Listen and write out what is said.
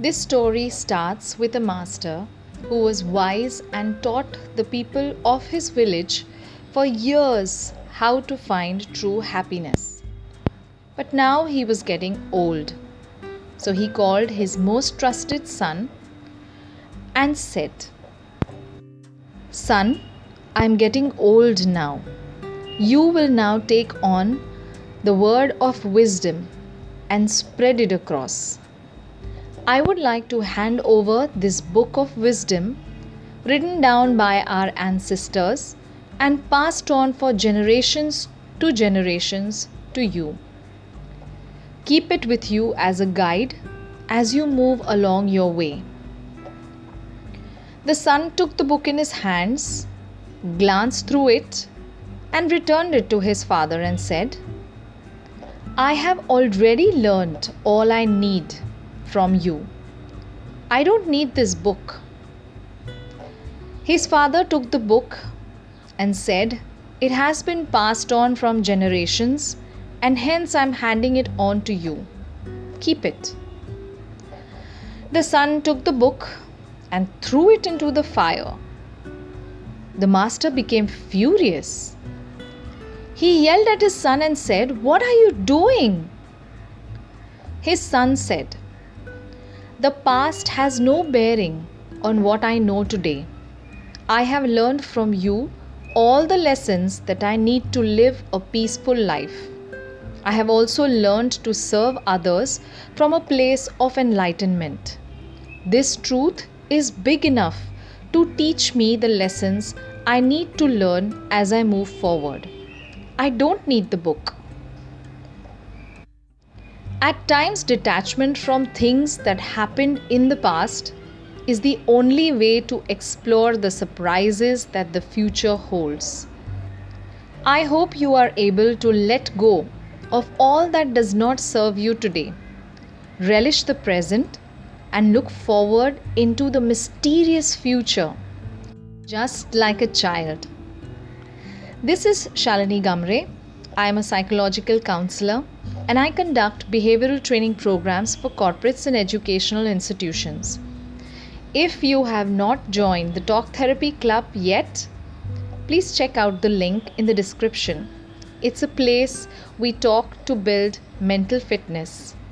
This story starts with a master who was wise and taught the people of his village for years how to find true happiness. But now he was getting old. So he called his most trusted son and said, "Son, I am getting old now. You will now take on the word of wisdom and spread it across. I would like to hand over this book of wisdom written down by our ancestors and passed on for generations to you. Keep it with you as a guide as you move along your way." The son took the book in his hands, glanced through it, and returned it to his father and said, "I have already learnt all I need from you. I don't need this book." His father took the book and said, "It has been passed on from generations, and hence I am handing it on to you. Keep it." The son took the book and threw it into the fire. The master became furious. He yelled at his son and said, "What are you doing?" His son said, "The past has no bearing on what I know today. I have learned from you all the lessons that I need to live a peaceful life. I have also learned to serve others from a place of enlightenment. This truth is big enough to teach me the lessons I need to learn as I move forward. I don't need the book." At times, detachment from things that happened in the past is the only way to explore the surprises that the future holds. I hope you are able to let go of all that does not serve you today. Relish the present and look forward into the mysterious future, just like a child. This is Shalini Gamre. I am a psychological counselor and I conduct behavioral training programs for corporates and educational institutions. If you have not joined the Talk Therapy Club yet, please check out the link in the description. It's a place we talk to build mental fitness.